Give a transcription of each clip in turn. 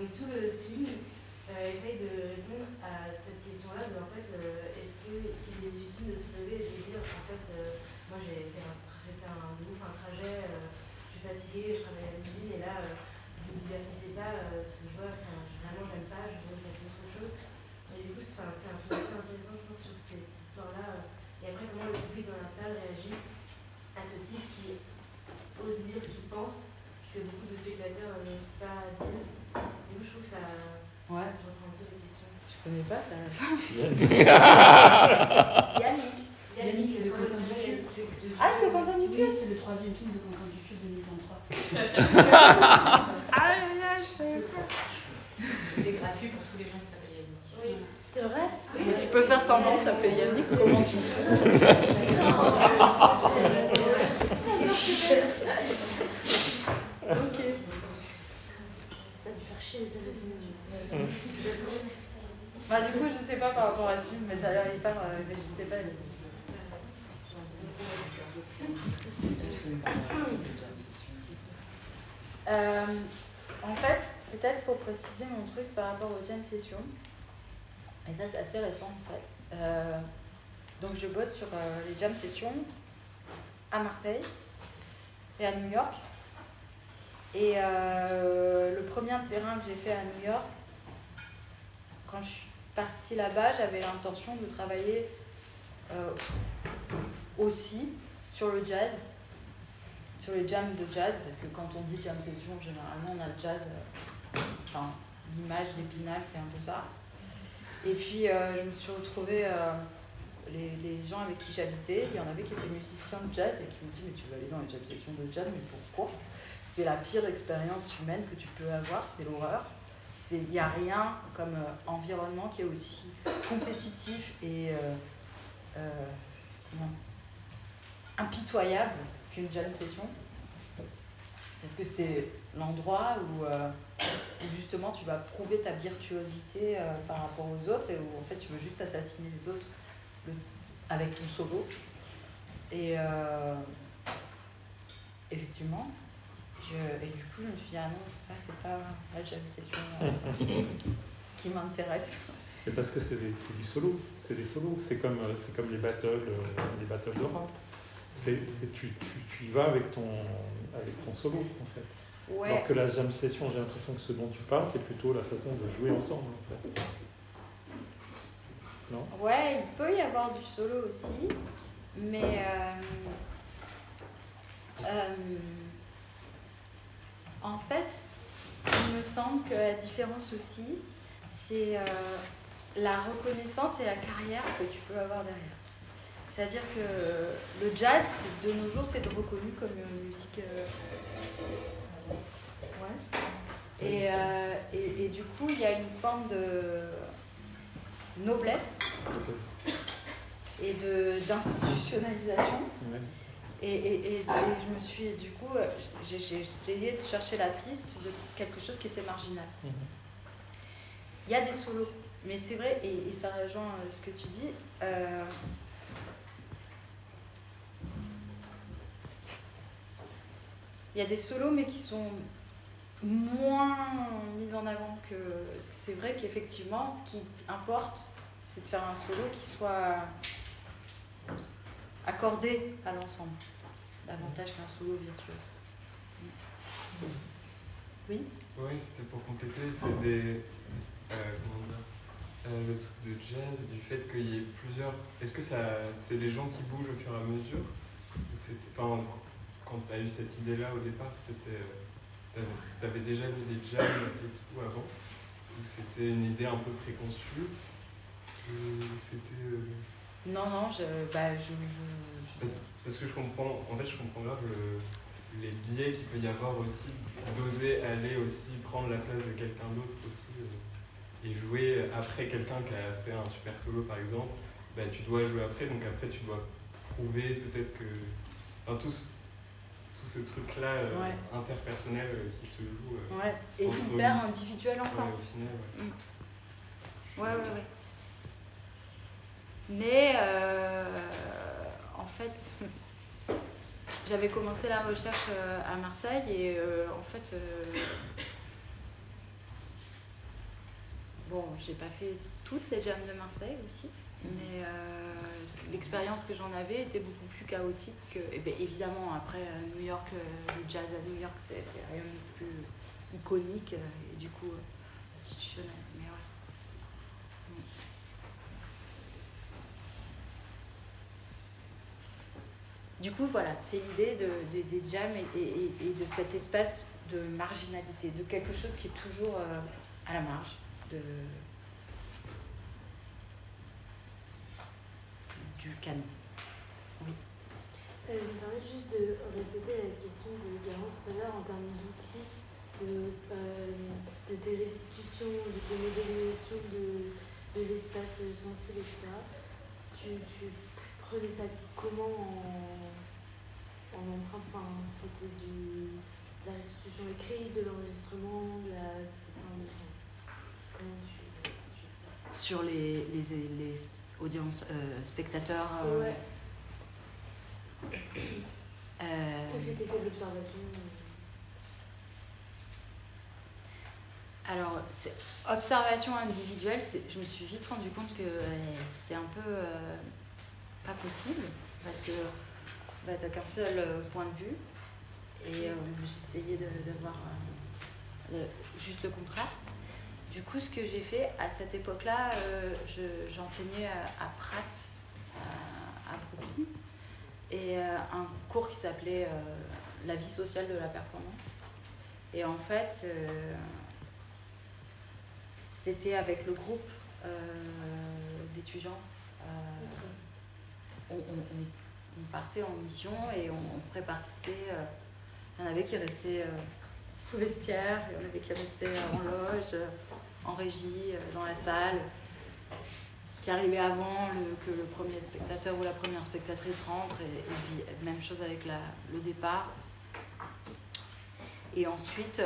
et tout le film essaye de répondre à cette question-là de en fait, est-ce qu'il est légitime de se lever et de dire en fait, moi j'ai fait un trajet, je suis fatiguée, je travaille à midi et là, vous ne me divertissez pas, ce que je vois, vraiment j'aime pas, je veux faire autre chose. Et du coup, c'est un film assez intéressant, je pense, sur cette histoire-là. Et après, comment le public dans la salle réagit à ce type qui ose dire ce qu'il pense, que beaucoup de spectateurs n'osent pas dire. Du coup, je trouve que ça reprend un peu les questions. Je connais pas ça. Yannick de Quentin Dupieux. Ah, c'est Quentin Dupieux. Oui, c'est le 3e film de Quentin Dupieux 2023. Ah là, je sais pas. C'est gratuit pour tous les gens qui s'appellent Yannick. Oui. C'est vrai? Oui, tu peux faire semblant de t'appeler Yannick, comment tu fais? Ok. Ça va faire chier les hallucinations. Bah, du coup, je sais pas par rapport à ce film, mais ça a l'air hyper. Mais je sais pas. En fait, peut-être pour préciser mon truc par rapport aux jam sessions, et ça c'est assez récent en fait. Donc je bosse sur les jam sessions à Marseille et à New York. Et le premier terrain que j'ai fait à New York, quand je suis partie là-bas, j'avais l'intention de travailler aussi sur le jazz, sur les jams de jazz, parce que quand on dit jam session, généralement on a le jazz, enfin l'image d'Épinal, c'est un peu ça. Et puis je me suis retrouvée, les gens avec qui j'habitais, il y en avait qui étaient musiciens de jazz et qui me disaient mais tu veux aller dans les jam sessions de jazz, mais pourquoi? C'est la pire expérience humaine que tu peux avoir, c'est l'horreur. Il n'y a rien comme environnement qui est aussi compétitif et impitoyable qu'une jam session. Parce que c'est l'endroit où justement tu vas prouver ta virtuosité par rapport aux autres et où en fait tu veux juste assassiner les autres avec ton solo. Et effectivement, et du coup je me suis dit ah non, ça c'est pas la jam session qui m'intéresse. Et parce que c'est du solo, c'est des solos, c'est comme les battles de rap. Tu y vas avec ton solo en fait. Ouais. Alors que la jam session, j'ai l'impression que ce dont tu parles, c'est plutôt la façon de jouer ensemble en fait. Non ? Ouais, il peut y avoir du solo aussi, mais en fait, il me semble que la différence aussi, c'est la reconnaissance et la carrière que tu peux avoir derrière. C'est-à-dire que le jazz, de nos jours, c'est reconnu comme une musique. Ouais. Et du coup, il y a une forme de noblesse et d'institutionnalisation. Ouais. Et je me suis, du coup, j'ai essayé de chercher la piste de quelque chose qui était marginal. Il y a des solos, mais c'est vrai, et ça rejoint ce que tu dis. Il y a des solos, mais qui sont moins mis en avant que. C'est vrai qu'effectivement, ce qui importe, c'est de faire un solo qui soit accordé à l'ensemble, davantage qu'un solo virtuose. Oui ? Oui, c'était pour compléter, c'est des. Comment dire, le truc de jazz, du fait qu'il y ait plusieurs. Est-ce que c'est les gens qui bougent au fur et à mesure ou enfin, quand tu as eu cette idée-là au départ, t'avais déjà vu des jams et tout avant? Ou c'était une idée un peu préconçue? C'était. Non, Parce que je comprends grave les biais qu'il peut y avoir aussi, d'oser aller aussi prendre la place de quelqu'un d'autre aussi. Et jouer après quelqu'un qui a fait un super solo par exemple, bah, tu dois jouer après, donc après tu dois prouver peut-être que. Enfin, tout ce truc-là interpersonnel qui se joue. Et hyper individuel encore. Au final, Ouais. Mais en fait, j'avais commencé la recherche à Marseille et en fait, bon, j'ai pas fait toutes les jams de Marseille aussi, mais l'expérience que j'en avais était beaucoup plus chaotique que, et bien, évidemment, après New York, le jazz à New York, c'est rien de plus iconique et du coup institutionnel. Mais ouais. Du coup, voilà, c'est l'idée des jams et de cet espace de marginalité, de quelque chose qui est toujours à la marge du canon. Oui. Je me permets juste de répéter la question de Garance tout à l'heure en termes d'outils, de tes restitutions, de tes modélisations de l'espace sensible, etc. Tu prenais ça comment en empreinte, enfin, c'était de la restitution écrite, de l'enregistrement, du dessin, comment tu restituais ça? Sur les audiences, spectateurs. Ouais. Ou c'était que de l'observation? Alors, observation individuelle, je me suis vite rendu compte que c'était un peu pas possible parce que t'as qu'un seul point de vue et j'essayais d'avoir juste le contraire. Du coup, ce que j'ai fait à cette époque-là, j'enseignais à Pratt, à Brooklyn, et un cours qui s'appelait La vie sociale de la performance. Et en fait, c'était avec le groupe d'étudiants. On partait en mission et on se répartissait. Il y en avait qui restaient au vestiaire, il y en avait qui restaient en loge, en régie, dans la salle, qui arrivaient avant que le premier spectateur ou la première spectatrice rentre, et même chose avec le départ. Et ensuite,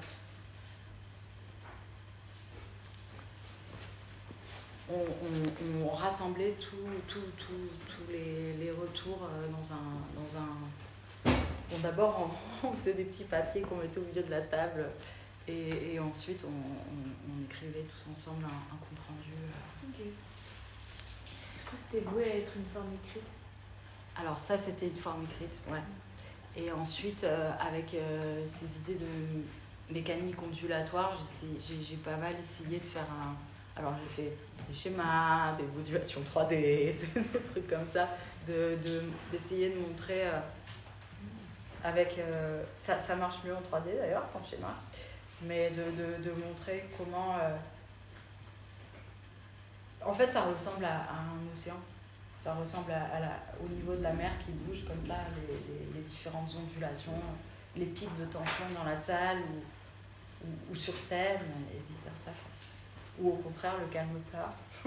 on rassemblait tous les retours dans un... Bon, d'abord, on faisait des petits papiers qu'on mettait au milieu de la table et ensuite, on écrivait tous ensemble un compte-rendu. Ok. Du coup, c'était voué à être une forme écrite? Alors ça, c'était une forme écrite, ouais. Et ensuite, avec ces idées de mécanique ondulatoire, j'ai pas mal essayé de faire un... Alors j'ai fait des schémas, des modulations 3D, des trucs comme ça, d'essayer de montrer avec... ça marche mieux en 3D d'ailleurs qu'en schéma, mais de montrer comment... En fait, ça ressemble à un océan. Ça ressemble au niveau de la mer qui bouge comme ça, les différentes ondulations, les pics de tension dans la salle ou sur scène et vice-versa. Ou au contraire, le calme plat.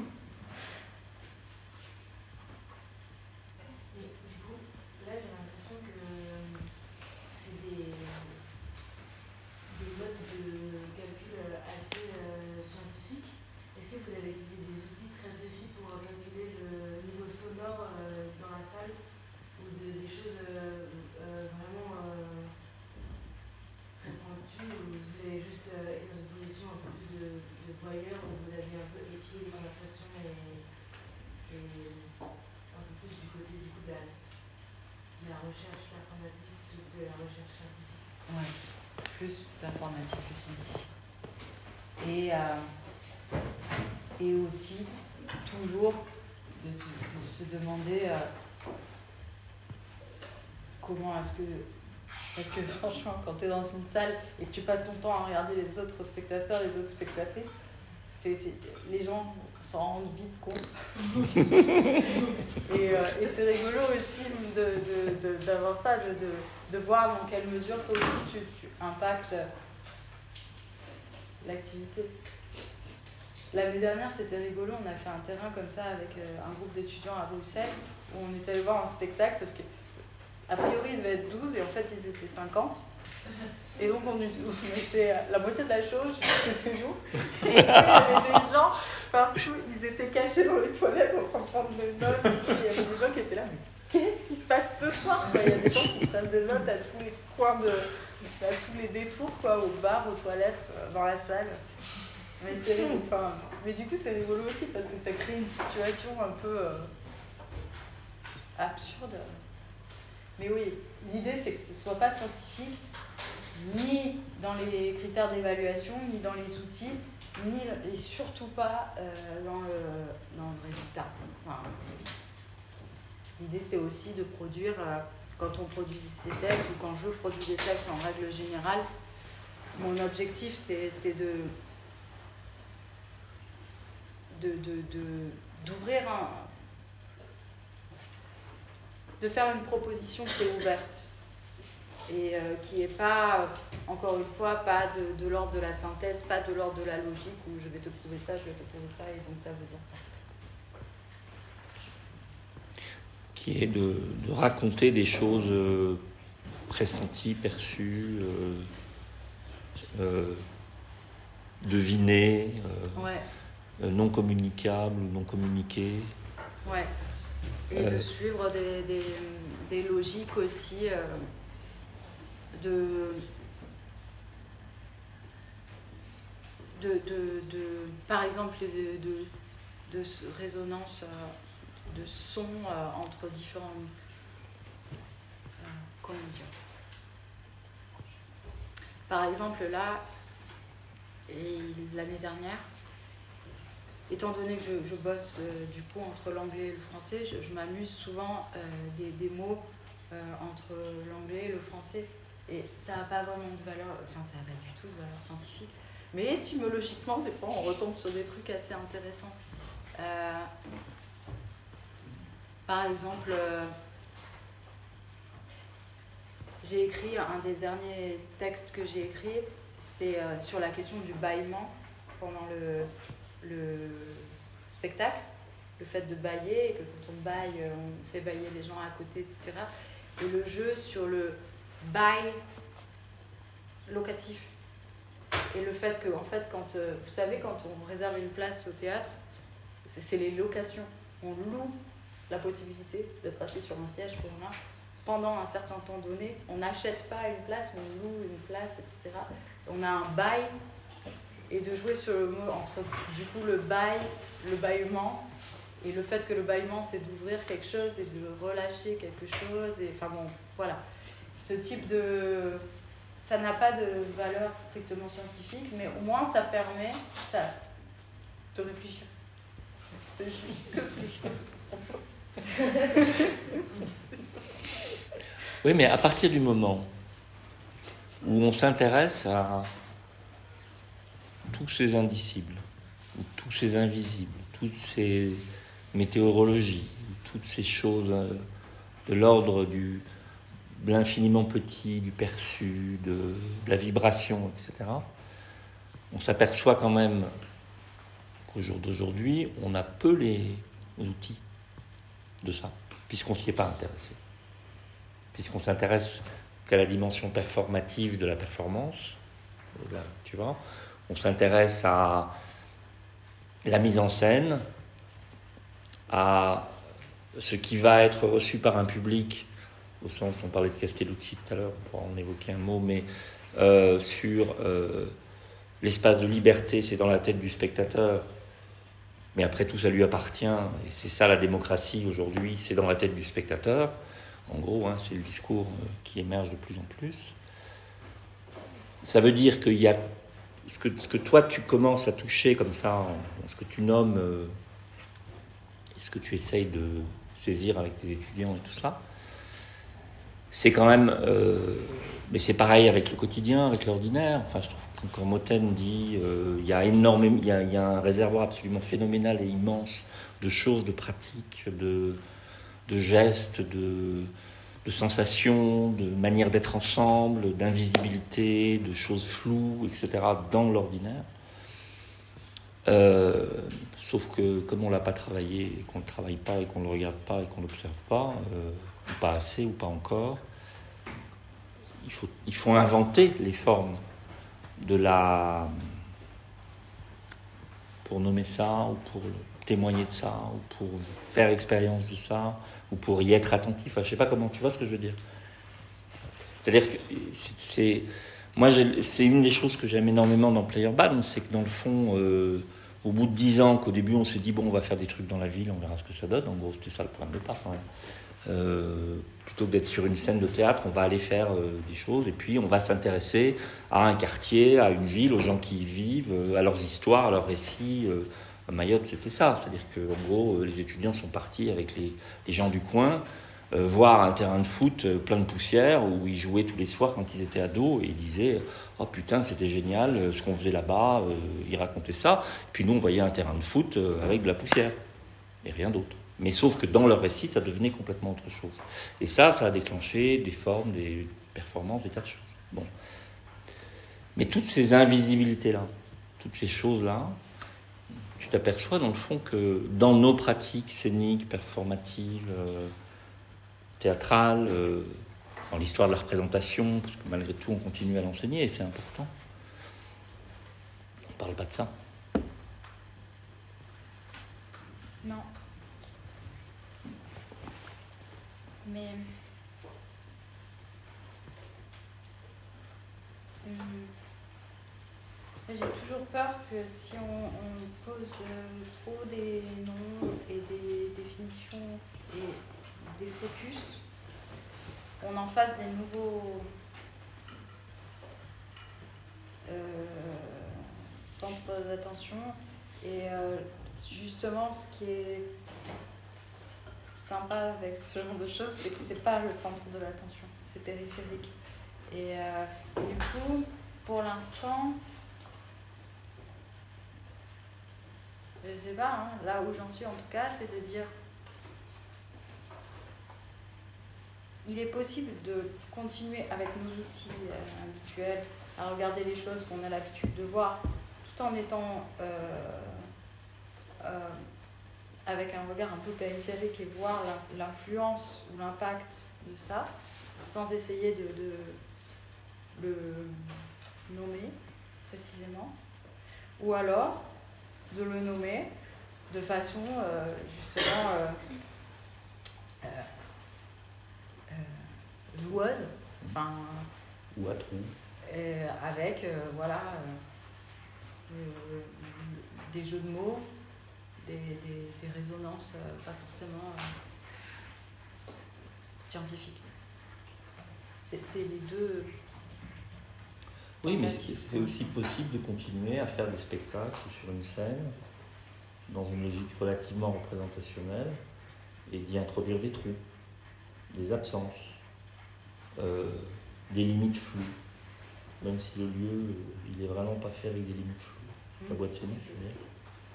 Et du coup, là, j'ai l'impression que c'est des modes de calcul assez scientifiques. Est-ce que vous avez utilisé des outils très précis pour calculer le niveau sonore dans la salle ou des choses vraiment très pointues ou vous avez juste été dans une position un peu plus de voyeur où vous avez un peu épié les conversations et un peu plus du côté de la recherche performative plutôt que de la recherche scientifique? Ouais, plus performative que scientifique. Et aussi, toujours, de se demander comment est-ce que... Parce que franchement, quand tu es dans une salle et que tu passes ton temps à regarder les autres spectateurs, les autres spectatrices, les gens s'en rendent vite compte. et c'est rigolo aussi d'avoir ça, de voir dans quelle mesure toi aussi tu impactes l'activité. L'année dernière, c'était rigolo, on a fait un terrain comme ça avec un groupe d'étudiants à Bruxelles où on était allé voir un spectacle, sauf que a priori, il devait être 12 et en fait, ils étaient 50. Et donc, on était la moitié de la chose, c'était nous. Et il y avait des gens partout, ils étaient cachés dans les toilettes en train de prendre des notes. Et il y avait des gens qui étaient là, mais qu'est-ce qui se passe ce soir? Il y a des gens qui prennent des notes à tous les coins, à tous les détours, quoi, au bar, aux toilettes, dans la salle. Mais du coup, c'est rigolo aussi parce que ça crée une situation un peu absurde. Mais oui, l'idée, c'est que ce ne soit pas scientifique, ni dans les critères d'évaluation, ni dans les outils, et surtout pas dans le résultat. Enfin, l'idée, c'est aussi de produire, quand on produit ces textes ou quand je produis des textes en règle générale, mon objectif, c'est d'ouvrir de faire une proposition qui est ouverte et qui n'est pas, encore une fois, pas de l'ordre de la synthèse, pas de l'ordre de la logique où je vais te prouver ça, je vais te prouver ça et donc ça veut dire ça. Qui est de raconter des choses pressenties, perçues, devinées, non communicables ou non communiquées. Ouais. Et de suivre des logiques aussi par exemple, de résonance de sons entre différents... comment dire ? Par exemple, là, et l'année dernière, étant donné que je bosse du coup entre l'anglais et le français, je m'amuse souvent des mots entre l'anglais et le français. Et ça n'a pas vraiment de valeur, enfin ça n'a pas du tout de valeur scientifique. Mais étymologiquement, des fois, on retombe sur des trucs assez intéressants. Par exemple, j'ai écrit un des derniers textes que j'ai écrit, c'est sur la question du bâillement pendant le spectacle, le fait de bâiller, et que quand on bâille, on fait bâiller les gens à côté, etc. Et le jeu sur le bail locatif. Et le fait que, en fait, quand vous savez, quand on réserve une place au théâtre, c'est les locations. On loue la possibilité d'être assis sur un siège pour un pendant un certain temps donné. On n'achète pas une place, on loue une place, etc. On a un bail, et de jouer sur le mot entre du coup le bail, le bâillement, et le fait que le bâillement c'est d'ouvrir quelque chose et de relâcher quelque chose, et enfin bon, voilà. Ce type de... Ça n'a pas de valeur strictement scientifique, mais au moins ça permet de réfléchir. C'est juste ce que je propose. Oui, mais à partir du moment où on s'intéresse à tous ces indicibles, ou tous ces invisibles, toutes ces météorologies, toutes ces choses de l'ordre de l'infiniment petit, du perçu, de la vibration, etc., on s'aperçoit quand même qu'au jour d'aujourd'hui, on a peu les outils de ça, puisqu'on ne s'y est pas intéressé. Puisqu'on s'intéresse qu'à la dimension performative de la performance, là, tu vois, on s'intéresse à la mise en scène, à ce qui va être reçu par un public, au sens dont on parlait de Castellucci tout à l'heure, on pourra en évoquer un mot, mais sur l'espace de liberté, c'est dans la tête du spectateur, mais après tout ça lui appartient, et c'est ça la démocratie aujourd'hui, c'est dans la tête du spectateur. En gros, c'est le discours qui émerge de plus en plus. Ça veut dire qu'il y a ce que toi tu commences à toucher comme ça, ce que tu nommes, et ce que tu essayes de saisir avec tes étudiants et tout ça, c'est quand même... mais c'est pareil avec le quotidien, avec l'ordinaire. Enfin, je trouve que quand Moten dit il y a un réservoir absolument phénoménal et immense de choses, de pratiques, de gestes, de sensations, de manières d'être ensemble, d'invisibilité, de choses floues, etc., dans l'ordinaire. Sauf que comme on ne l'a pas travaillé, et qu'on ne le travaille pas, et qu'on ne le regarde pas, et qu'on ne l'observe pas, ou pas assez, ou pas encore, il faut inventer les formes de la... pour nommer ça, ou pour témoigner de ça, ou pour faire expérience de ça, ou pour y être attentif. Enfin, je ne sais pas comment tu vois ce que je veux dire. C'est-à-dire que Moi, c'est une des choses que j'aime énormément dans Player Bad, c'est que dans le fond, au bout de 10 ans, qu'au début on s'est dit bon, on va faire des trucs dans la ville, on verra ce que ça donne. En gros, c'était ça le point de départ quand même. Plutôt que d'être sur une scène de théâtre, on va aller faire des choses et puis on va s'intéresser à un quartier, à une ville, aux gens qui y vivent, à leurs histoires, à leurs récits. À Mayotte, c'était ça. C'est-à-dire qu'en gros, les étudiants sont partis avec les gens du coin voir un terrain de foot plein de poussière où ils jouaient tous les soirs quand ils étaient ados et ils disaient « Oh putain, c'était génial ce qu'on faisait là-bas », ils racontaient ça. Et puis nous, on voyait un terrain de foot avec de la poussière et rien d'autre. Mais sauf que dans leur récit, ça devenait complètement autre chose. Et ça a déclenché des formes, des performances, des tas de choses. Bon. Mais toutes ces invisibilités-là, toutes ces choses-là, tu t'aperçois dans le fond que dans nos pratiques scéniques, performatives, théâtrales, dans l'histoire de la représentation, parce que malgré tout, on continue à l'enseigner et c'est important. On ne parle pas de ça. Non. Mais j'ai toujours peur que si on pose trop des noms et des définitions et des focus, on en fasse des nouveaux centres d'attention. Et justement, ce qui est sympa avec ce genre de choses, c'est que c'est pas le centre de l'attention, c'est périphérique. Et du coup, pour l'instant, je sais pas, hein, là où j'en suis en tout cas, c'est de dire il est possible de continuer avec nos outils habituels à regarder les choses qu'on a l'habitude de voir, tout en étant avec un regard un peu périphérique et voir l'influence ou l'impact de ça, sans essayer de le nommer précisément, ou alors de le nommer de façon justement joueuse, enfin, ou à trou, avec voilà des jeux de mots, des résonances pas forcément scientifiques. C'est les deux. Oui, mais c'est aussi possible de continuer à faire des spectacles sur une scène, dans une logique relativement représentationnelle, et d'y introduire des trous, des absences, des limites floues, même si le lieu, il n'est vraiment pas fait avec des limites floues. La boîte scénique, c'est bien.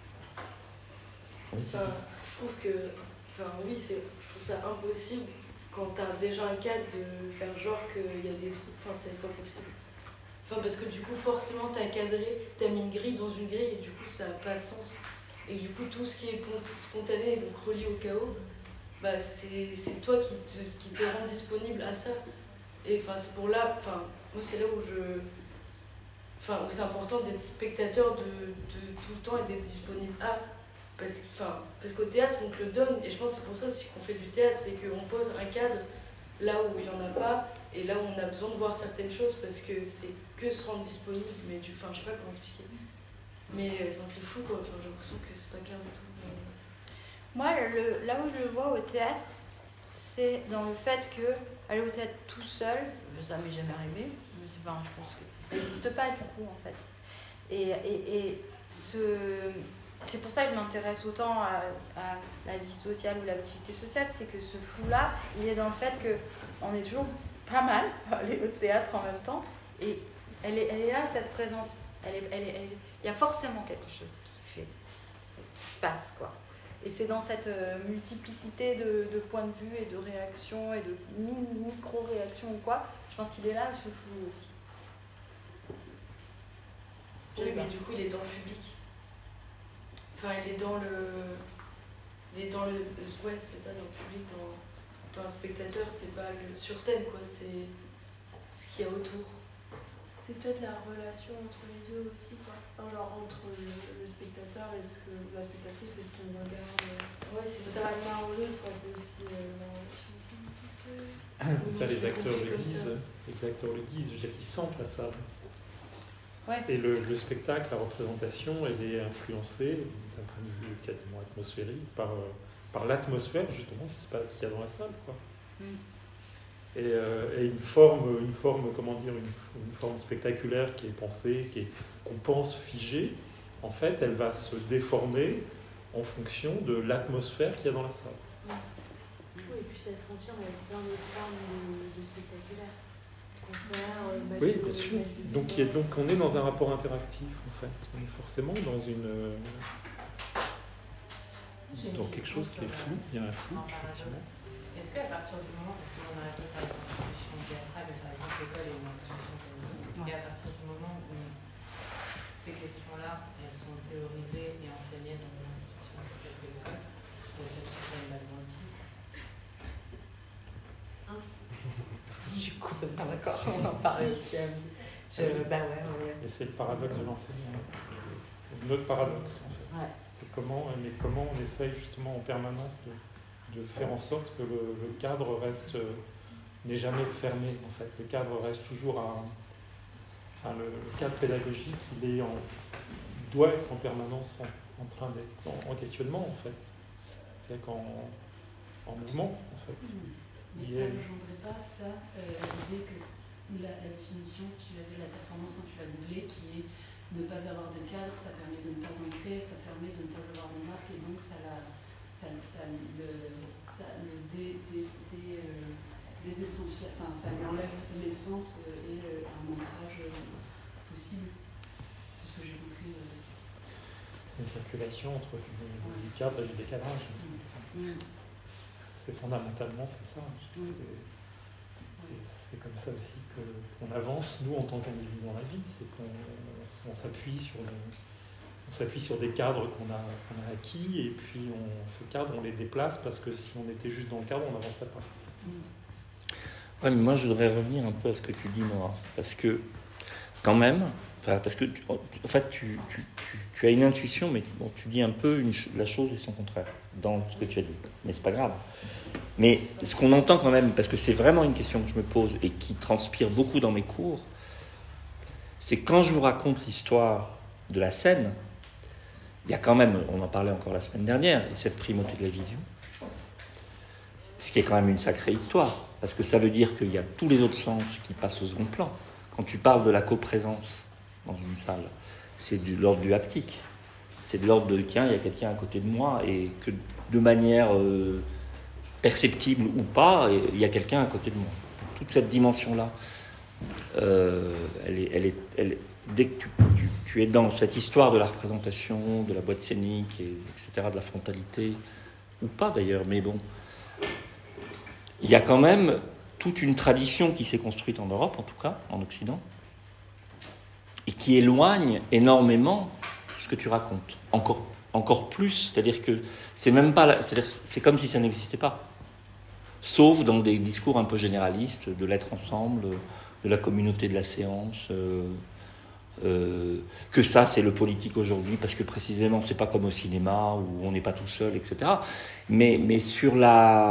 Oui, je trouve que, je trouve ça impossible quand tu as déjà un cadre de faire genre qu'il y a des trucs, c'est pas possible. Parce que du coup, forcément, tu as cadré, tu as mis une grille dans une grille et du coup, ça n'a pas de sens. Et du coup, tout ce qui est spontané et donc relié au chaos, c'est toi qui te rend disponible à ça. Et c'est pour là, moi, c'est là où où c'est important d'être spectateur de tout le temps et d'être disponible à. Parce qu'au théâtre, on te le donne, et je pense que c'est pour ça aussi qu'on fait du théâtre, c'est qu'on pose un cadre là où il n'y en a pas, et là où on a besoin de voir certaines choses, parce que c'est que se rendre disponible, mais je sais pas comment expliquer. Mais c'est fou, quoi, j'ai l'impression que c'est pas clair du tout. Moi, là où je le vois au théâtre, c'est dans le fait que aller au théâtre tout seul, ça m'est jamais arrivé, mais je pense que ça n'existe pas du coup, en fait. C'est pour ça que je m'intéresse autant à la vie sociale ou l'activité sociale, c'est que ce flou-là, il est dans le fait qu'on est toujours pas mal à aller au théâtre en même temps, et elle est là, cette présence. Il y a forcément quelque chose qui se passe, quoi. Et c'est dans cette multiplicité de points de vue et de réactions et de micro-réactions ou quoi, je pense qu'il est là, ce flou aussi. Oui, mais du coup, il est dans le public. Il est dans le... Ouais, c'est ça, dans le public, dans le spectateur, c'est pas sur scène, quoi, c'est ce qu'il y a autour. C'est peut-être la relation entre les deux aussi, quoi. Entre le spectateur et la spectatrice et ce qu'on regarde. Ouais, c'est ça. Pas l'un ou l'autre, quoi. C'est aussi la relation. Ça, les acteurs le disent. Les acteurs le disent. Je veux dire, ils sentent la salle. Ouais. Et le spectacle, la représentation, elle est influencée, d'un point de vue quasiment atmosphérique, par l'atmosphère justement qu'il y a dans la salle, quoi. Et une forme, comment dire, une forme spectaculaire qui est pensée, qu'on pense figée, en fait, elle va se déformer en fonction de l'atmosphère qu'il y a dans la salle. Oui, et puis ça se confirme avec plein d'autres formes de spectaculaire. Concerts, Oui, bien sûr. Donc on est dans un rapport interactif, en fait. On est forcément dans quelque chose qui est flou. Il y a un flou, effectivement. Est-ce qu'à partir du moment, parce qu'on a pas parlé d'institution théâtrale, mais par exemple l'école est une institution théâtrale, et à partir du moment où ces questions-là, elles sont théorisées et enseignées dans une institution telle que l'école, ça se fait une balle dans le pied. Je suis complètement d'accord, on en parlait aussi à midi. Et c'est le paradoxe de l'enseignement. C'est notre paradoxe, en fait. Ouais. C'est comment on essaye justement en permanence de faire en sorte que le cadre n'est jamais fermé, en fait. Le cadre reste toujours le cadre pédagogique, il doit être en permanence en train d'être en questionnement, en fait. C'est-à-dire en mouvement, en fait. Mais ça ne rejoindrait pas l'idée que la définition que tu avais, la performance quand tu l'as doublée, qui est ne pas avoir de cadre, ça permet de ne pas ancrer, ça permet de ne pas avoir de marque, et donc ça désessentiel, enfin ça lui enlève l'essence et un ancrage possible. C'est ce que j'ai compris. C'est une circulation entre du cadre et du décalage. C'est fondamentalement ça. C'est comme ça aussi qu'on avance, nous, en tant qu'individus dans la vie. C'est qu'on s'appuie sur des cadres qu'on a acquis, et puis ces cadres, on les déplace, parce que si on était juste dans le cadre, on n'avancerait pas. Ouais, mais moi, je voudrais revenir un peu à ce que tu dis, Nora. Parce que, quand même, parce que, en fait, tu as une intuition, mais bon, tu dis un peu la chose et son contraire dans ce que tu as dit. Mais c'est pas grave. Mais ce qu'on entend quand même, parce que c'est vraiment une question que je me pose et qui transpire beaucoup dans mes cours, c'est quand je vous raconte l'histoire de la scène, il y a quand même, on en parlait encore la semaine dernière, cette primauté de la vision, ce qui est quand même une sacrée histoire, parce que ça veut dire qu'il y a tous les autres sens qui passent au second plan. Quand tu parles de la coprésence dans une salle, c'est de l'ordre du haptique, c'est de l'ordre de tiens, il y a quelqu'un à côté de moi, et que de manière perceptible ou pas, il y a quelqu'un à côté de moi. Toute cette dimension-là, dès que tu es dans cette histoire de la représentation, de la boîte scénique, etc., de la frontalité, ou pas d'ailleurs, mais bon, il y a quand même toute une tradition qui s'est construite en Europe, en tout cas, en Occident, et qui éloigne énormément ce que tu racontes. Encore plus, c'est-à-dire que c'est même pas, c'est comme si ça n'existait pas. Sauf dans des discours un peu généralistes de l'être ensemble, de la communauté de la séance, que ça c'est le politique aujourd'hui, parce que précisément c'est pas comme au cinéma où on n'est pas tout seul, etc. Mais sur la...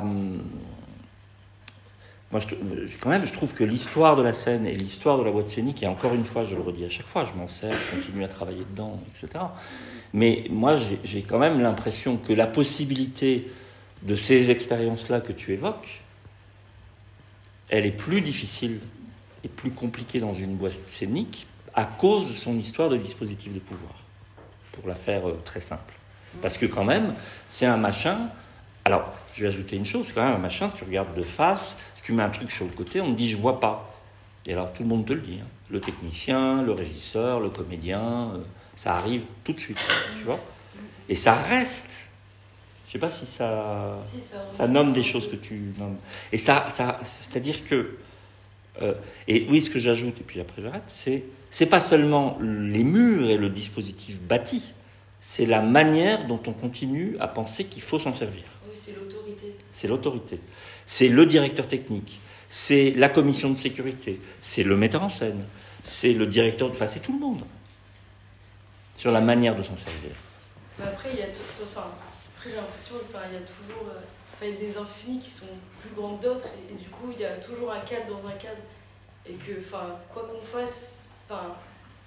Moi, je trouve que l'histoire de la scène et l'histoire de la boîte scénique, et encore une fois, je le redis à chaque fois, je m'en sers, je continue à travailler dedans, etc. Mais moi, j'ai quand même l'impression que la possibilité de ces expériences-là que tu évoques, elle est plus difficile et plus compliquée dans une boîte scénique à cause de son histoire de dispositif de pouvoir, pour la faire très simple. Parce que quand même, c'est un machin... Alors, je vais ajouter une chose, c'est quand même un machin, si tu regardes de face, si tu mets un truc sur le côté, on te dit « je vois pas ». Et alors, tout le monde te le dit, hein. Le technicien, le régisseur, le comédien, ça arrive tout de suite, tu vois. Et ça reste... Je sais pas si ça nomme des choses que tu nommes. Et ça c'est-à-dire que... et oui, ce que j'ajoute, et puis après j'arrête, c'est pas seulement les murs et le dispositif bâti, c'est la manière dont on continue à penser qu'il faut s'en servir. Oui, c'est l'autorité. C'est l'autorité. C'est le directeur technique, c'est la commission de sécurité, c'est le metteur en scène, c'est le directeur... Enfin, c'est tout le monde. Sur la manière de s'en servir. Mais après, il y a j'ai l'impression qu'il y a toujours il y a des infinis qui sont plus grands que d'autres, et du coup, il y a toujours un cadre dans un cadre. Et que, quoi qu'on fasse,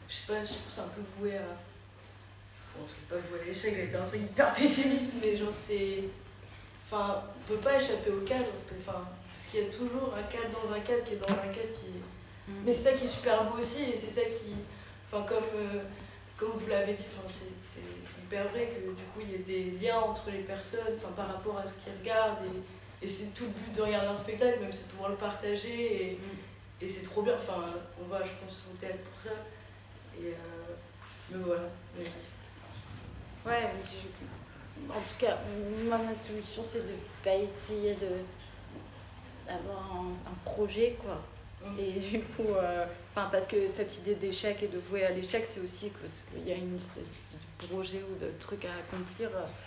je sais pas, je trouve que c'est un peu voué à. Bon, c'est pas voué à l'échec, j'ai été un truc hyper pessimiste, mais genre c'est. Enfin, on peut pas échapper au cadre, enfin, parce qu'il y a toujours un cadre dans un cadre qui est dans un cadre qui est. Mais c'est ça qui est super beau aussi, et c'est ça qui. Enfin, comme vous l'avez dit, enfin, c'est hyper vrai que du coup il y a des liens entre les personnes, enfin, par rapport à ce qu'ils regardent, et c'est tout le but de regarder un spectacle, même c'est de pouvoir le partager, et c'est trop bien. Enfin, on va, je pense, au théâtre pour ça. Et mais voilà. Ouais, en tout cas, moi, ma solution, c'est de pas essayer d'avoir un projet, quoi. Et du coup, parce que cette idée d'échec et de vouer à l'échec, c'est aussi parce qu'il y a une liste de projets ou de trucs à accomplir.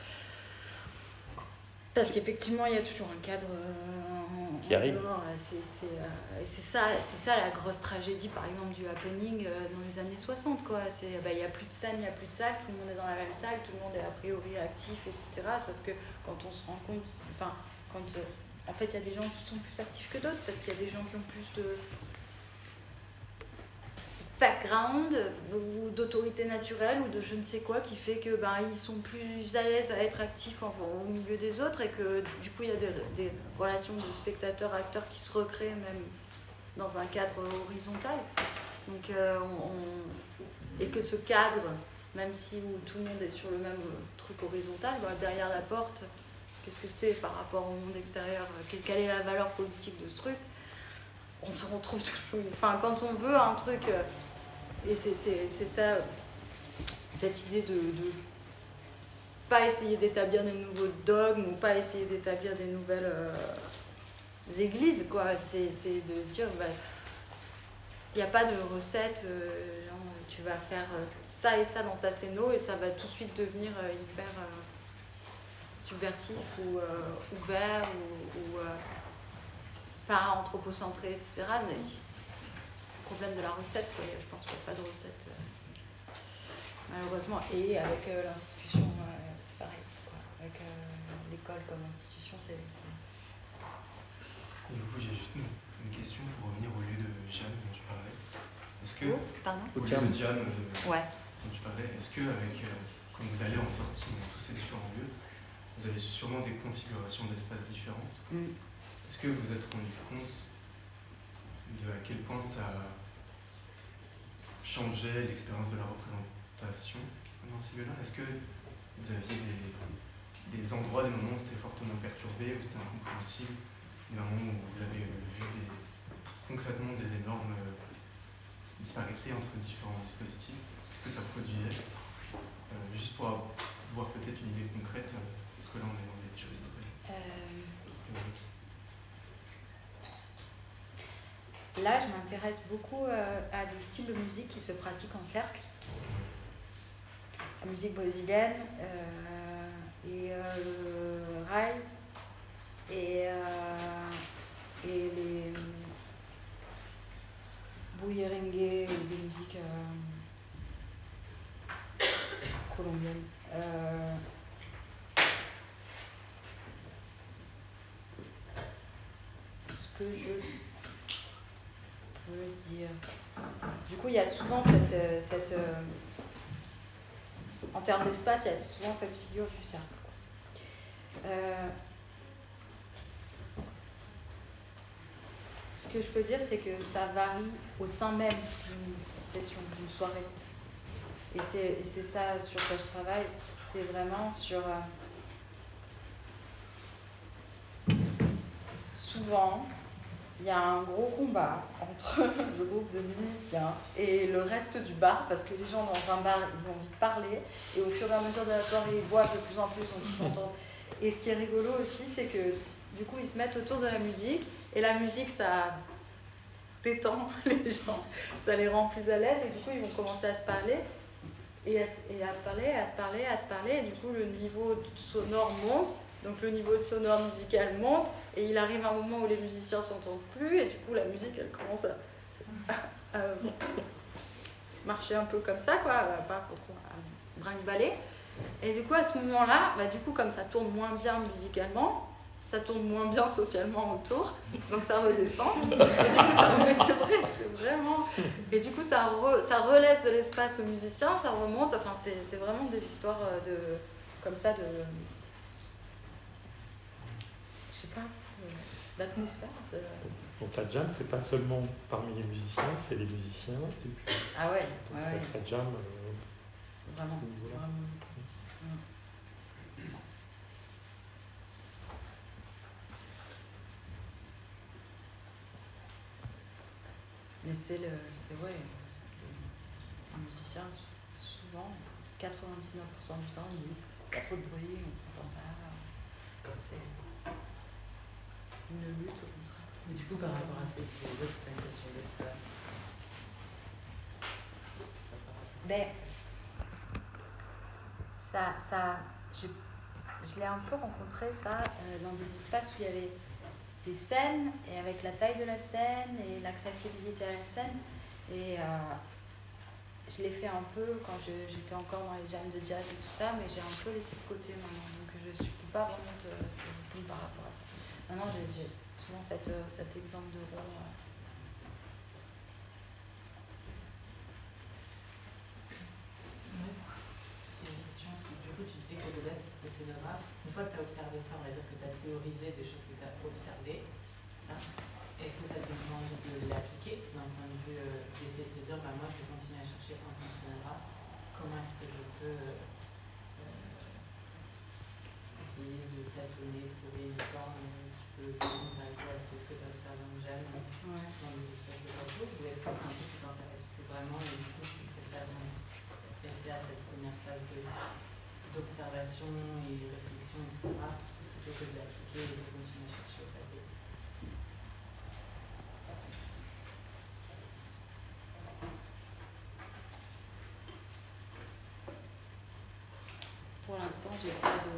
Parce qu'effectivement, il y a toujours un cadre qui arrive. C'est ça la grosse tragédie, par exemple, du happening dans les années 60. Quoi. Il n'y a plus de scène, il n'y a plus de salle, tout le monde est dans la même salle, tout le monde est a priori actif, etc. Sauf que quand on se rend compte, en fait, il y a des gens qui sont plus actifs que d'autres, parce qu'il y a des gens qui ont plus de background ou d'autorité naturelle ou de je ne sais quoi qui fait que ils sont plus à l'aise à être actifs au milieu des autres, et que du coup il y a des relations de spectateurs-acteurs qui se recréent même dans un cadre horizontal. Donc, et que ce cadre, même si où tout le monde est sur le même truc horizontal, derrière la porte, qu'est-ce que c'est par rapport au monde extérieur, quelle est la valeur politique de ce truc, on se retrouve toujours. Enfin, quand on veut un truc, et c'est ça, cette idée de pas essayer d'établir des nouveaux dogmes ou pas essayer d'établir des nouvelles églises, quoi. C'est de dire, il n'y a pas de recette, tu vas faire ça et ça dans ta scéno et ça va tout de suite devenir hyper subversif ou ouvert ou pas anthropocentré, etc. Mais le problème de la recette, quoi. Je pense qu'il n'y a pas de recette, malheureusement. Et avec l'institution, c'est pareil, quoi. Avec l'école comme institution, c'est... Et du coup, j'ai juste une question pour revenir au lieu de jam dont tu parlais. Est-ce que, au lieu de jam dont tu parlais, est-ce que quand vous allez en sortie dans tous ces différents lieux, vous avez sûrement des configurations d'espaces différentes. Est-ce que vous vous êtes rendu compte de à quel point ça changeait l'expérience de la représentation dans ces lieux-là? Est-ce que vous aviez des endroits, des moments où c'était fortement perturbé, où c'était incompréhensible, des moments où vous avez vu concrètement des énormes disparités entre différents dispositifs? Qu'est-ce que ça produisait? Juste pour avoir peut-être une idée concrète, parce que là on est dans des choses très théoriques. Là, je m'intéresse beaucoup à des styles de musique qui se pratiquent en cercle. La musique brésilienne et le raï et les bullerengue et des musiques colombiennes. Ce que je peux dire. Du coup, il y a souvent cette en termes d'espace, il y a souvent cette figure du cercle. Ce que je peux dire, c'est que ça varie au sein même d'une session, d'une soirée. Et c'est ça sur quoi je travaille. C'est vraiment sur... souvent, il y a un gros combat entre le groupe de musiciens et le reste du bar, parce que les gens dans un bar, ils ont envie de parler, et au fur et à mesure de la soirée, ils boivent de plus en plus, donc ils s'entendent. Et ce qui est rigolo aussi, c'est que du coup, ils se mettent autour de la musique, et la musique, ça détend les gens, ça les rend plus à l'aise, et du coup, ils vont commencer à se parler, et à se parler, et du coup, le niveau sonore monte. Donc le niveau sonore musical monte, et il arrive un moment où les musiciens ne s'entendent plus, et du coup la musique elle commence à marcher un peu comme ça, quoi, à brinque-baller. Et du coup à ce moment-là, du coup comme ça tourne moins bien musicalement, ça tourne moins bien socialement autour, donc ça redescend. Et du coup, c'est vrai, c'est vraiment... Et du coup, ça relaisse de l'espace aux musiciens, ça remonte, enfin, c'est vraiment des histoires comme ça, je sais pas, d'atmosphère. Donc la jam, c'est pas seulement parmi les musiciens, c'est les musiciens. Et puis, Ah ouais, donc ça jam à vraiment, ce niveau-là. vraiment. Mais c'est ouais, un musicien, souvent, 99% du temps, il dit il y a trop de bruit, on ne s'entend pas. C'est une lutte au contraire. Mais du coup, par rapport à ce que disait les autres, c'est pas une question d'espace. C'est pas par rapport à l'espace. Je l'ai un peu rencontré ça dans des espaces où il y avait des scènes, et avec la taille de la scène et l'accessibilité à la scène. Et je l'ai fait un peu quand j'étais encore dans les jams de jazz et tout ça, mais j'ai un peu laissé de côté maintenant, donc je ne peux pas vraiment te répondre par rapport à ça. Maintenant, j'ai souvent cet exemple de rond. Si j'ai une question, c'est du coup, tu disais que de base, tu étais scénographe. Une fois que tu as observé ça, on va dire que tu as théorisé des choses que tu as observées, c'est ça. Est-ce que ça te donne envie de l'appliquer d'un point de vue d'essayer de te dire, moi je vais continuer à chercher en tant que scénographe, comment est-ce que je peux essayer de tâtonner, trouver une forme qui peut c'est ce que tu as observé en jam, dans des espaces de plateau, ou est-ce que c'est un truc qui t'intéresse plus vraiment et du coup tu préfères rester à cette première phase d'observation et réflexion, etc., plutôt que de l'appliquer et de continuer à chercher au plateau? Pour l'instant, j'ai pas de...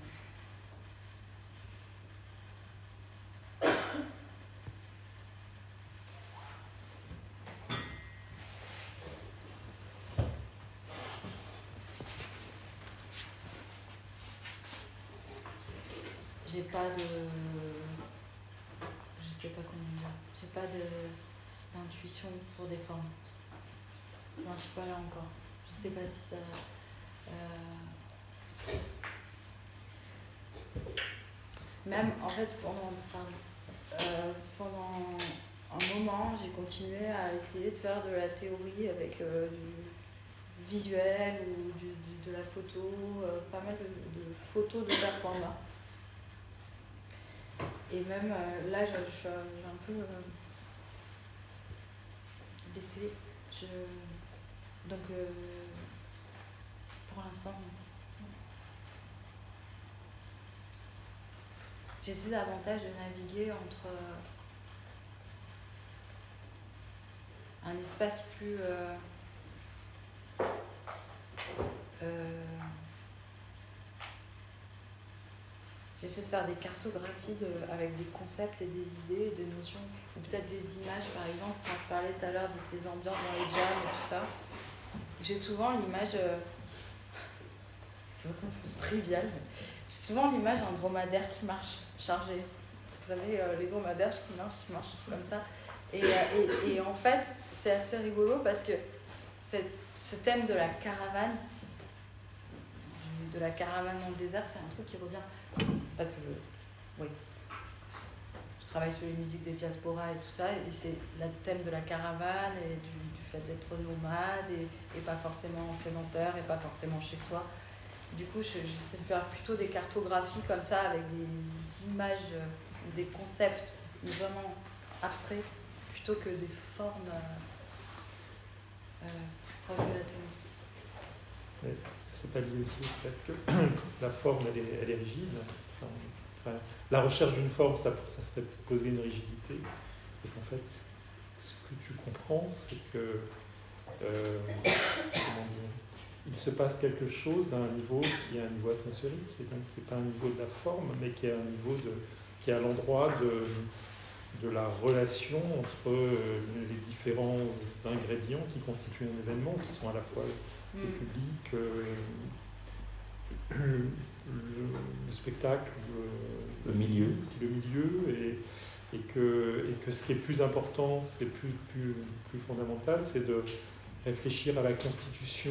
J'ai pas de... Je sais pas comment dire. J'ai pas d'intuition pour des formes. Non, je suis pas là encore. Je sais pas si ça... Même, en fait, pendant un moment, j'ai continué à essayer de faire de la théorie avec du visuel ou de la photo, pas mal de photos de performance. Et même là, j'ai un peu laissé. Donc, pour l'instant, j'essaie davantage de naviguer entre un espace plus j'essaie de faire des cartographies avec des concepts et des idées et des notions, ou peut-être des images, par exemple, quand je parlais tout à l'heure de ces ambiances dans les jams et tout ça. J'ai souvent l'image, c'est vraiment trivial, mais j'ai souvent l'image d'un dromadaire qui marche chargé. Vous savez, les dromadaires qui marchent comme ça. Et en fait, c'est assez rigolo parce que ce thème de la caravane, dans le désert, c'est un truc qui revient. Parce que, oui, je travaille sur les musiques des diasporas et tout ça, et c'est le thème de la caravane et du fait d'être nomade et pas forcément sédentaire et pas forcément chez soi. Du coup, j'essaie de faire plutôt des cartographies comme ça avec des images, des concepts vraiment abstraits plutôt que des formes proches de la scène. Mais c'est pas lié aussi au fait que la forme elle est rigide. Enfin, la recherche d'une forme, ça serait poser une rigidité. Et qu'en fait, ce que tu comprends, c'est que comment dire, il se passe quelque chose à un niveau qui est un niveau atmosphérique, et donc qui n'est pas un niveau de la forme, mais qui est un niveau qui est à l'endroit de la relation entre les différents ingrédients qui constituent un événement, qui sont à la fois le public, le spectacle, Le milieu. le milieu, et que ce qui est plus important, c'est plus fondamental, c'est de réfléchir à la constitution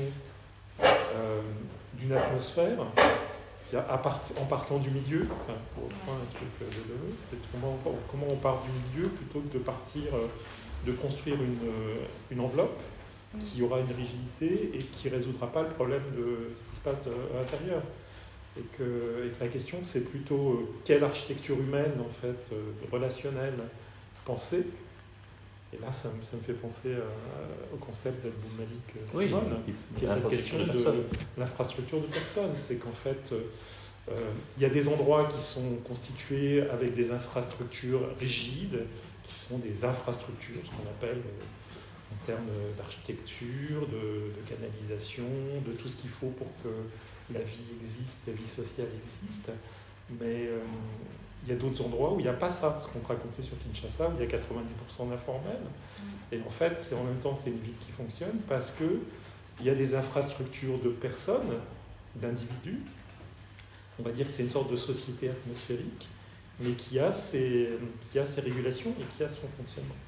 d'une atmosphère, c'est-à-dire en partant du milieu, enfin, pour reprendre un truc de Deleuze, c'est comment on part du milieu plutôt que de partir, de construire une enveloppe qui aura une rigidité et qui ne résoudra pas le problème de ce qui se passe à l'intérieur. Et que la question, c'est plutôt quelle architecture humaine, en fait, relationnelle, penser. Et là, ça me fait penser au concept d'Abdul Malik Simone, qui est cette question de l'infrastructure de personnes. C'est qu'en fait, il y a des endroits qui sont constitués avec des infrastructures rigides, qui sont des infrastructures, ce qu'on appelle en termes d'architecture, de canalisation, de tout ce qu'il faut pour que la vie existe, la vie sociale existe. Mais il y a d'autres endroits où il n'y a pas ça, ce qu'on racontait sur Kinshasa, où il y a 90% d'informels. Et en fait, en même temps, c'est une ville qui fonctionne parce qu'il y a des infrastructures de personnes, d'individus. On va dire que c'est une sorte de société atmosphérique, mais qui a ses régulations et qui a son fonctionnement.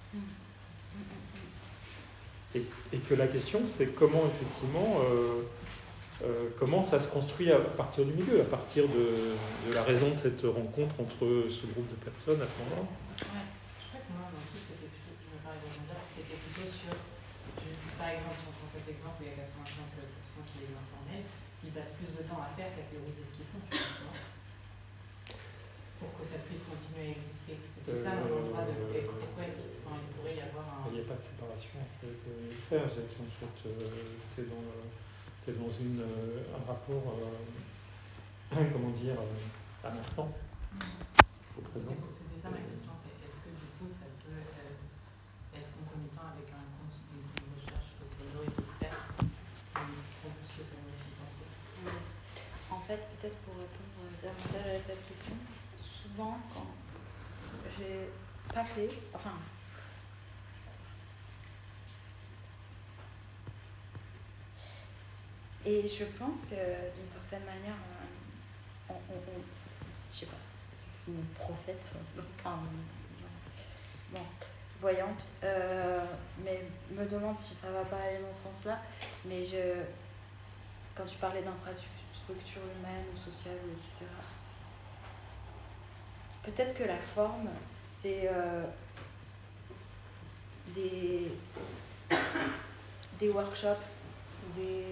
Et que la question, c'est comment, effectivement, comment ça se construit à partir du milieu, à partir de la raison de cette rencontre entre ce groupe de personnes à ce moment-là. Ouais. Je crois que moi, mon truc, c'était plutôt sur, par exemple, si on prend cet exemple où il y a 85% qui est informel, ils passent plus de temps à faire qu'à théoriser ce qu'ils font, tu vois, pour que ça puisse continuer à exister. C'était ça mon endroit de pourquoi est-ce qu'il pourrait y avoir un... Il n'y a pas de séparation entre théorie et faire. En fait, tu es dans un rapport, comment dire, à l'instant, au présent. C'était ça ma question, c'est est-ce que du coup ça peut être concomitant avec une recherche spécialisée de faire pour pousser sa pensée. En fait, peut-être pour répondre davantage à cette question, souvent quand j'ai pas fait, enfin, et je pense que d'une certaine manière, je sais pas, je suis une prophète, enfin, bon, voyante, mais me demande si ça va pas aller dans ce sens-là, mais quand tu parlais d'infrastructure humaine ou sociale, etc., peut-être que la forme, c'est des workshops, des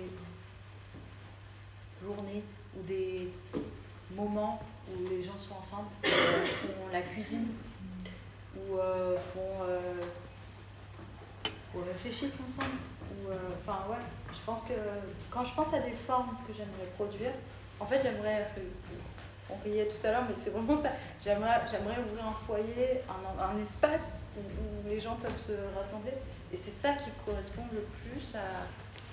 journées ou des moments où les gens sont ensemble, font la cuisine, ou ou réfléchissent ensemble. Enfin ouais, je pense que quand je pense à des formes que j'aimerais produire, en fait j'aimerais, on riait tout à l'heure, mais c'est vraiment ça, j'aimerais ouvrir un foyer, un espace où les gens peuvent se rassembler, et c'est ça qui correspond le plus à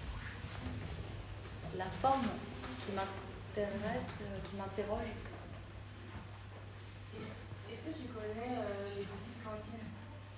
la forme qui m'intéresse, qui m'interroge. Est-ce que tu connais les petites cantines?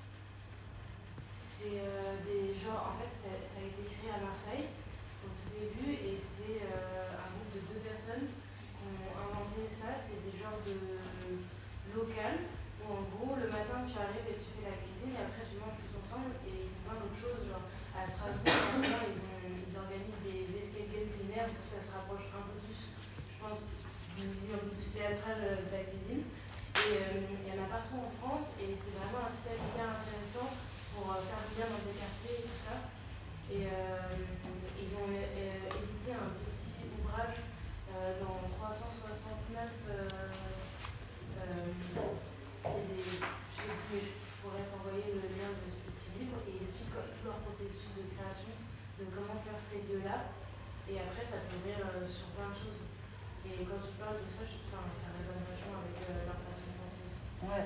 C'est des gens, en fait, ça a été créé à Marseille au tout début, et c'est un groupe de 2 personnes qui ont inventé ça. C'est des genres de locales où, en gros, le matin tu arrives et tu fais la cuisine, et après tu manges tous ensemble, et ils font plein d'autres choses. Genre à Strasbourg, ils organisent des escape games culinaires pour que ça se rapproche un peu plus, je pense, d'une vision un peu plus théâtrale de la cuisine. Et il y en a partout en France, et c'est vraiment un système hyper intéressant pour faire du bien dans des quartiers et tout ça. Et ils ont édité un petit ouvrage dans 369. Je pourrais t'envoyer le lien de ce petit livre, et ils expliquent tout leur processus de création, de comment faire ces lieux-là. Et après, ça peut ouvrir sur plein de choses. Et quand tu parles de ça, ça résonne vachement avec leur façon de penser aussi. Ouais.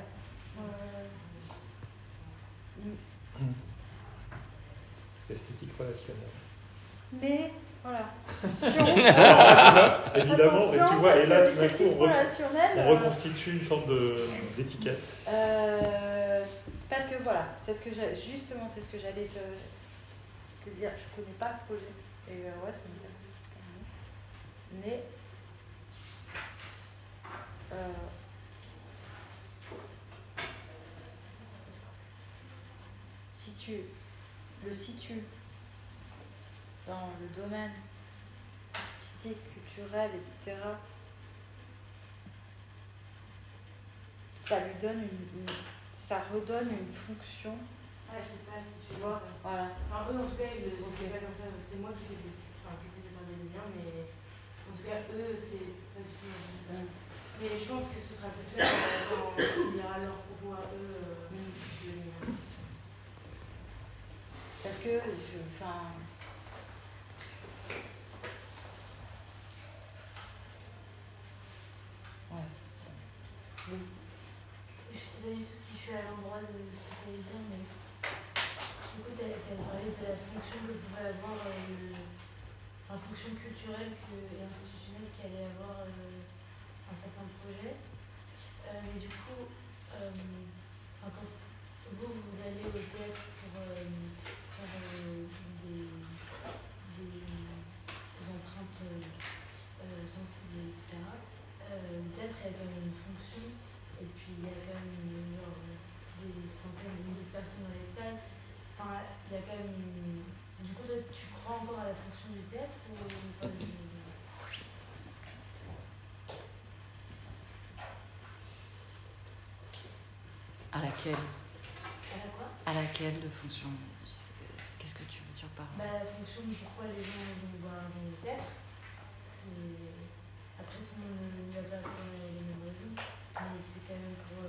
Esthétique relationnelle. Mais voilà. Évidemment, et tu vois, et là tout d'un coup on reconstitue une sorte d'étiquette. Parce que voilà, justement c'est ce que j'allais te dire. Je connais pas le projet, et ouais, ça m'intéresse. Mais tu le situes dans le domaine artistique, culturel, etc., ça lui donne ça redonne une fonction. Ouais, je sais pas si tu vois. vois. Voilà. Enfin, eux, en tout cas, ils le Ok. c'est pas comme ça. C'est moi qui fais qui essaie de faire des liens, mais en tout cas, eux, c'est pas du tout. Mais je pense que ce sera plus clair quand il y aura leur propos à eux. Parce que, ouais. Oui. Je sais pas du tout si je suis à l'endroit de ce que tu allais dire, mais du coup, tu as parlé de la fonction que pouvait avoir, enfin, fonction culturelle et institutionnelle qu'allait avoir un certain projet. Mais du coup, quand vous allez au théâtre pour faire des empreintes sensibles, etc., le théâtre, il y a quand même une fonction. Et puis il y a quand même des centaines de milliers de personnes dans les salles. Enfin, il y a quand même. Du coup, toi, tu crois encore à la fonction du théâtre ou pas du tout? À laquelle? À la quoi? À laquelle de fonction? Qu'est-ce que tu veux dire par là? La fonction de pourquoi les gens vont voir le théâtre. Après, tout le monde n'y va pas pour les mêmes raisons. Mais c'est quand même pour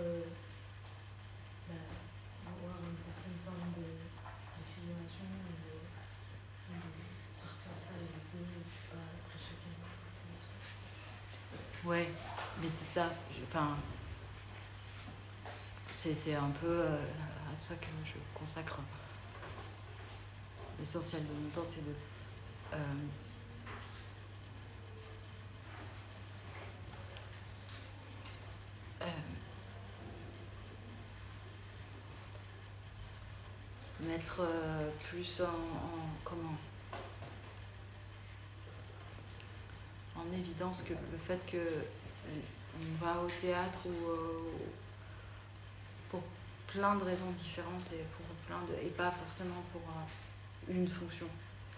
avoir une certaine forme de figuration, de sortir de ça, les deux, je sais pas, après chacun, c'est des trucs. Ouais, mais c'est ça. C'est un peu à ça que je consacre l'essentiel de mon temps, c'est de mettre plus en évidence que le fait que on va au théâtre pour plein de raisons différentes et pas forcément pour une fonction.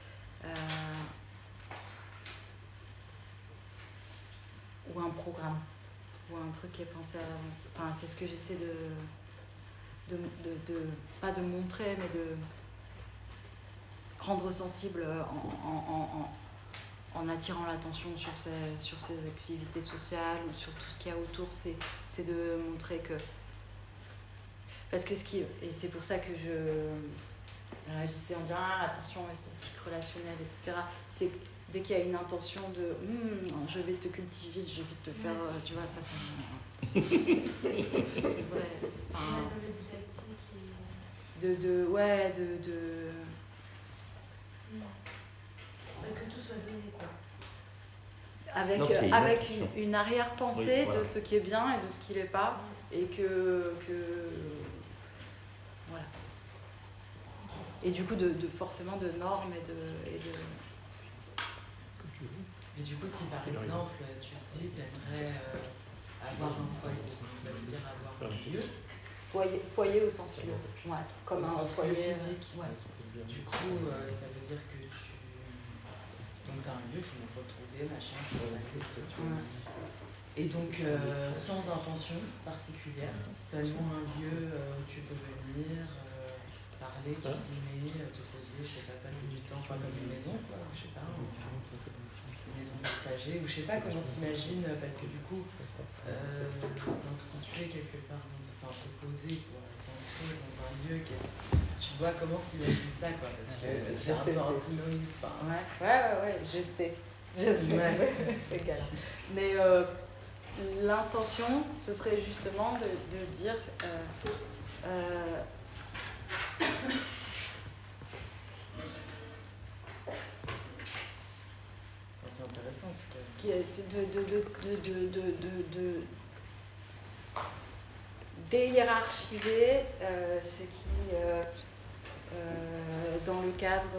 Ou un programme, ou un truc qui est pensé à l'avance. Enfin, c'est ce que j'essaie pas de montrer, mais de rendre sensible en attirant l'attention sur ces activités sociales ou sur tout ce qu'il y a autour. C'est de montrer que... Parce que et c'est pour ça que je réagissais en disant attention esthétique, relationnelle, etc. C'est dès qu'il y a une intention de je vais te cultiver, je vais te faire, tu vois, ça c'est vrai. Enfin, le didactique que tout soit donné, quoi. Avec une arrière-pensée voilà. de ce qui est bien et de ce qui l'est pas, et que voilà. Et du coup forcément de normes et de... Mais du coup, si par exemple tu te dis t'aimerais avoir un foyer, ça veut dire avoir un lieu. Foyer au sens lieu, ouais, comme au un sens foyer physique. Ouais. Du coup, ça veut dire que donc t'as un lieu, il faut le trouver, machin, et donc sans intention particulière, seulement un lieu où tu peux venir, parler, cuisiner, te poser, je sais pas, passer du temps, enfin comme une maison, quoi, je sais pas, une maison partagée, ou je sais pas comment t'imagines, parce que du coup, s'instituer quelque part, se poser, quoi, s'ancrer dans un lieu, tu vois comment t'imagines ça, quoi, parce que c'est un peu antinomique. Ouais, je sais. C'est galère. Mais l'intention, ce serait justement de dire c'est intéressant, en tout cas. Déhiérarchiser ce qui, dans le cadre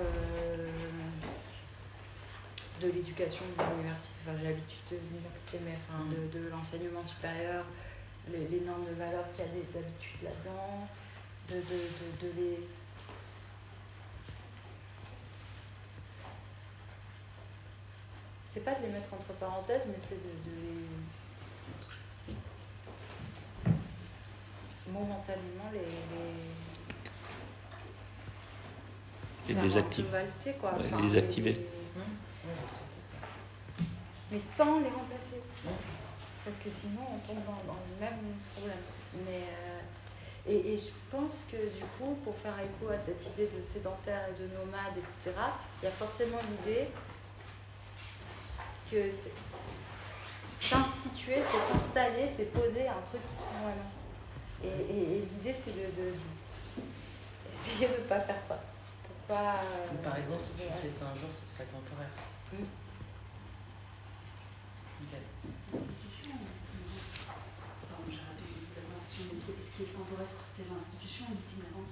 de l'éducation de l'université, j'ai l'habitude de l'université, mais de l'enseignement supérieur, les normes de valeur qu'il y a d'habitude là-dedans, de les c'est pas de les mettre entre parenthèses, mais c'est de les momentanément les faire désactiver. valser, quoi. Ouais, Enfin, les désactiver. Mais sans les remplacer. Parce que sinon, on tombe dans le même problème. Mais, et je pense que du coup, pour faire écho à cette idée de sédentaire et de nomade, etc., il y a forcément l'idée que s'instituer, c'est s'installer, c'est poser un truc. Voilà. Et l'idée, c'est essayer de ne pas faire ça. Pour pas, par exemple, si tu fais ça un jour, ce serait temporaire. Nickel. Pardon, j'ai raté l'institution, mais ce qui est temporaire, c'est l'institution ou l'itinérance?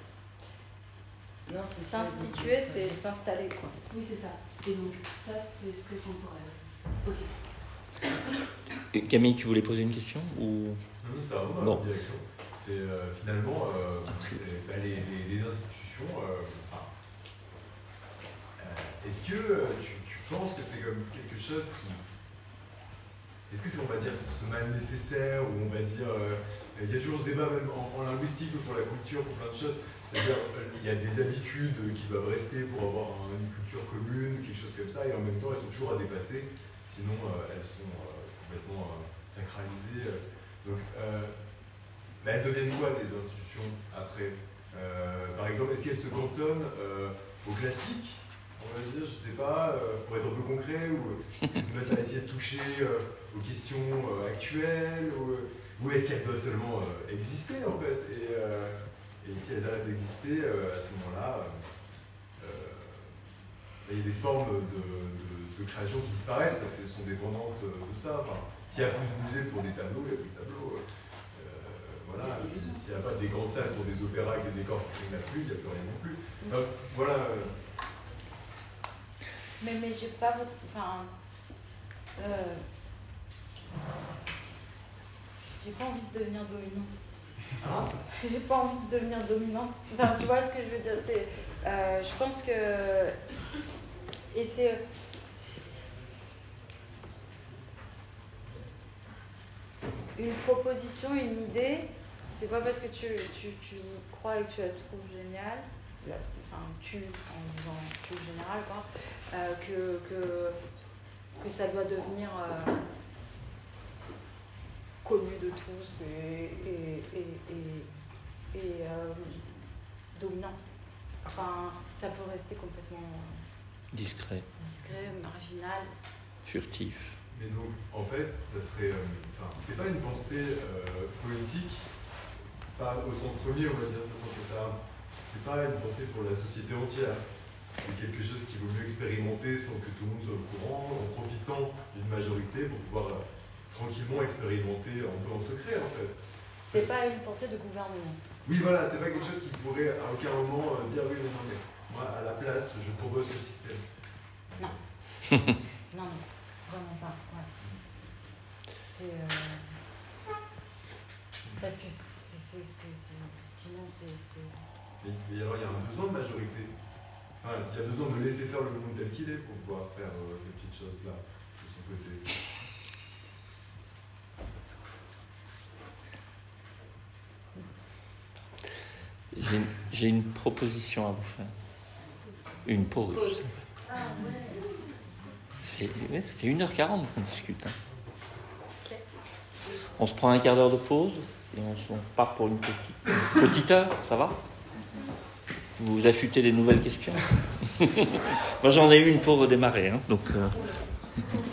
Non, c'est s'instituer, c'est s'installer, quoi. Oui, c'est ça. Et donc, ça, c'est ce que temporaire. Ok. Et Camille, tu voulais poser une question ou... Non, c'est vraiment bon. la direction. C'est finalement les institutions. Est-ce que tu penses que c'est comme quelque chose qui. Est-ce que c'est, on va dire, ce mal nécessaire, ou on va dire. Il y a toujours ce débat, même en linguistique, ou pour la culture, pour plein de choses. C'est-à-dire, il y a des habitudes qui doivent rester pour avoir une culture commune, quelque chose comme ça, et en même temps, elles sont toujours à dépasser, sinon elles sont complètement sacralisées. Donc, elles deviennent quoi, les institutions, après? Par exemple, est-ce qu'elles se cantonnent au classique, on va dire, je sais pas, pour être un peu concret, ou est-ce qu'elles se mettent à essayer de toucher aux questions actuelles, ou est-ce qu'elles peuvent seulement exister, en fait, et si elles arrêtent d'exister, à ce moment-là, il y a des formes de création qui disparaissent parce qu'elles sont dépendantes de ça. Enfin, s'il n'y a plus de musée pour des tableaux, il n'y a plus de tableaux. Voilà. S'il n'y a pas des grandes salles pour des opéras avec des décors, il n'y en a plus, il n'y a plus rien non plus. Donc, voilà. Mais j'ai pas votre. Enfin. J'ai pas envie de devenir dominante. J'ai pas envie de devenir dominante. Enfin, tu vois ce que je veux dire, c'est. Je pense que. Et c'est. Une proposition, une idée, c'est pas parce que tu crois et que tu la trouves géniale, enfin, en disant tu es général, quoi, que ça doit devenir connu de tous et dominant. Enfin, ça peut rester complètement discret, marginal, furtif. Mais donc, en fait, ça serait. C'est pas une pensée politique, pas au sens premier, on va dire ça. C'est pas une pensée pour la société entière. C'est quelque chose qu'il vaut mieux expérimenter sans que tout le monde soit au courant, en profitant d'une majorité pour pouvoir tranquillement expérimenter un peu en secret, en fait. C'est pas une pensée de gouvernement. Oui, voilà, c'est pas quelque chose qui pourrait à aucun moment dire oui, non, mais moi, à la place, je propose ce système. Non. Non, vraiment pas. Ouais. C'est. Parce que sinon, c'est. Mais alors, il y a un besoin de majorité. Enfin, il y a besoin de laisser faire le monde tel qu'il est pour pouvoir faire ces petites choses-là de son côté. J'ai une proposition à vous faire. Une pause. Ça fait 1h40 qu'on discute. Hein. On se prend un quart d'heure de pause et on part pour une petite heure, ça va? Vous affûtez des nouvelles questions? Moi j'en ai une pour redémarrer. Hein, donc,